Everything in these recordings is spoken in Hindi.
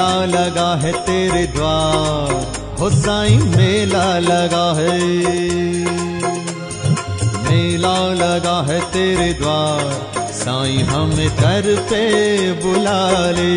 मेला लगा है तेरे द्वार, हो साईं मेला लगा है, मेला लगा है तेरे द्वार, साईं हमें दर पे बुला ले।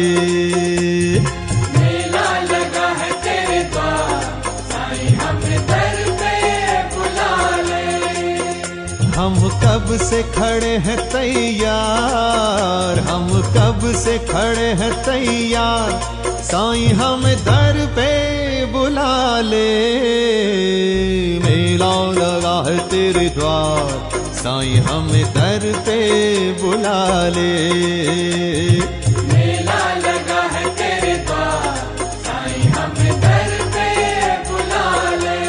मेला लगा है तेरे द्वार, साईं हमें दर पे बुला ले। हम कब से खड़े हैं तैयार, हम कब से खड़े हैं तैयार, साईं हमें दर पे बुला ले। मेला लगा है तेरे द्वार, साईं हमें दर पे बुला ले। मेला लगा है तेरे द्वार, साईं हमें दर पे बुला ले।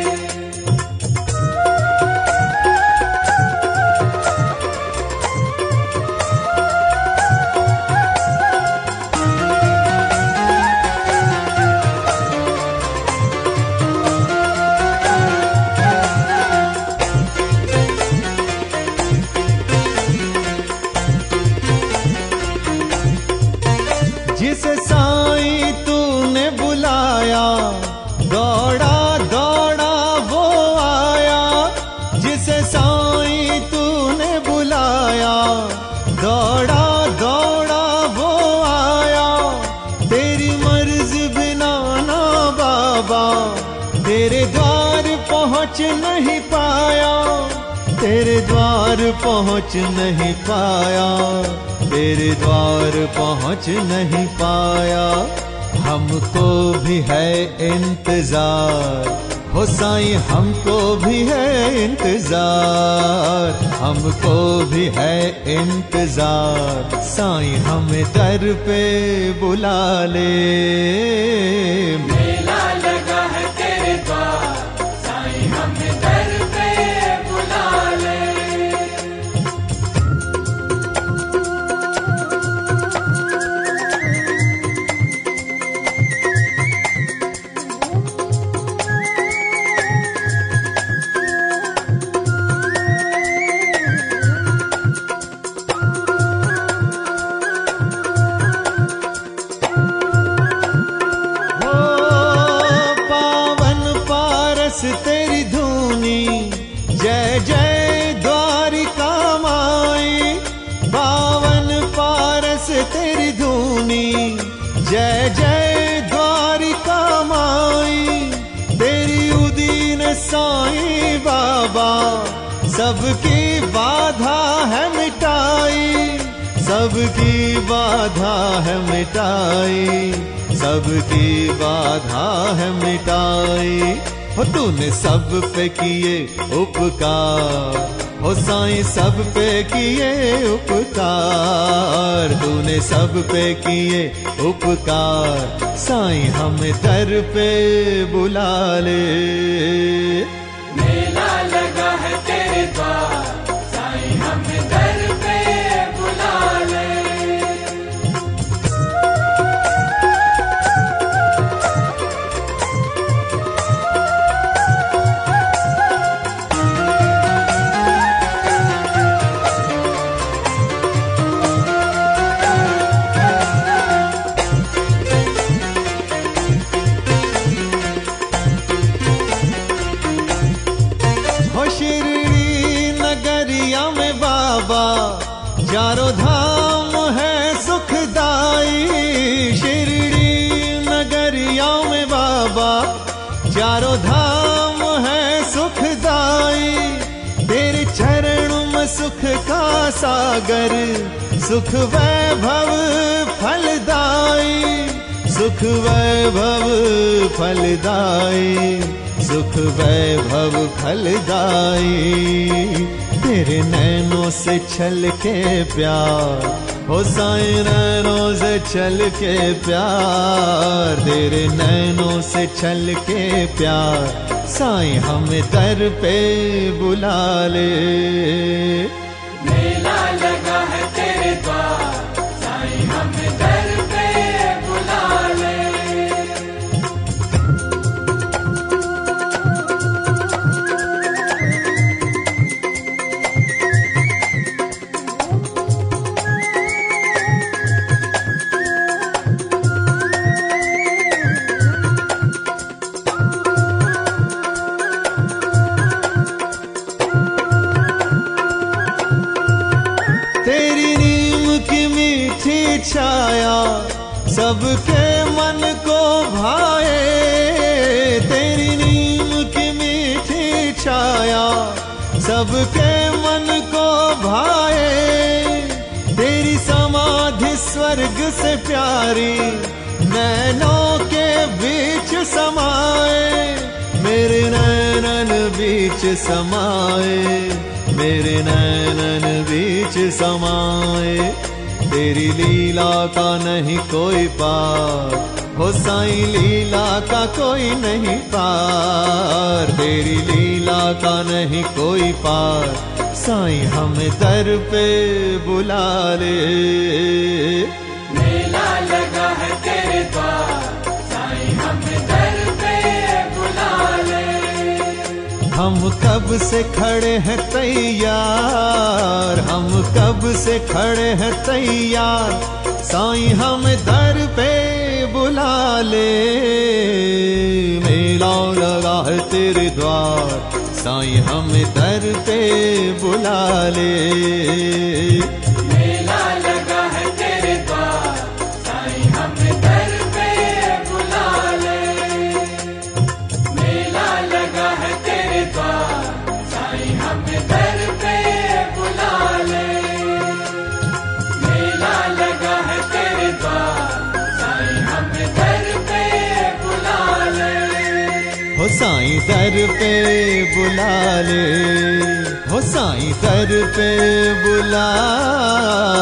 जिसे साईं तूने बुलाया, दौड़ा दौड़ा वो आया। जिसे साईं तूने बुलाया, दौड़ा दौड़ा वो आया। तेरी मर्जी बिना ना बाबा, तेरे द्वार पहुँच नहीं पाया, तेरे द्वार पहुँच नहीं पाया, तेरे द्वार पहुँच नहीं पाया। हमको भी है इंतजार, हो साईं हमको भी है इंतजार, हमको भी है इंतजार, साईं हमें दर पे बुला ले। मेला लगा है तेरे द्वार, साईं हमें दर पे बुला ले। तेरी धूनी जय जय द्वारिका माई, पावन पारस तेरी धूनी जय जय द्वारिका माई। तेरी उदीन साईं बाबा, सबकी बाधा है मिटाई, सबकी बाधा है मिटाई, सबकी बाधा है मिटाई। हो तूने सब पे किए उपकार, हो साईं सब पे किए उपकार, तूने सब पे किए उपकार, साईं हमें दर पे बुला ले। मेला लगा है तेरे द्वार, साईं हमें दर पे बुला ले। चारों धाम है सुखदाई, शिरडी नगरिया में बाबा, चारों धाम है सुखदाई। तेरे चरण में सुख का सागर, सुख वैभव फलदाई, सुख वैभव फलदाई, सुख वैभव फलदाई। तेरे नैनों से छल के प्यार, हो साईं नैनों से छल के प्यार, तेरे नैनों से छल के प्यार, साईं हमें दर पे बुला ले। मेला लगा है तेरे द्वार, साईं हमें दर पे बुला ले। तेरी नीम की मीठी छाया सबके मन को भाए, तेरी नीम की मीठी छाया सबके मन को भाए, तेरी समाधि स्वर्ग से प्यारी नैनों के बीच समाए, मेरे नैनन बीच समाए, मेरे नैनन बीच समाए। तेरी लीला का नहीं कोई पार, हो साईं लीला का कोई नहीं पार, तेरी लीला का नहीं कोई पार, साईं हमें दर पे बुला ले। मेला लगा है तेरे द्वार, साईं हमें दर पे बुला ले। हम कब से खड़े हैं तैयार, हम कब से खड़े हैं तैयार, साईं हमें दर पे बुला ले। मेला लगा है तेरे द्वार, साईं हमें दर पे बुला ले। मेला लगा है तेरे द्वार, साईं हमें दर पे बुला ले। मेला लगा है तेरे द्वार, साईं हमें दर पे बुला ले। मेला लगा है तेरे द्वार, साईं हमें दर पे बुला ले। हो साईं दर पे बुला ले, हो साईं दर पे बुला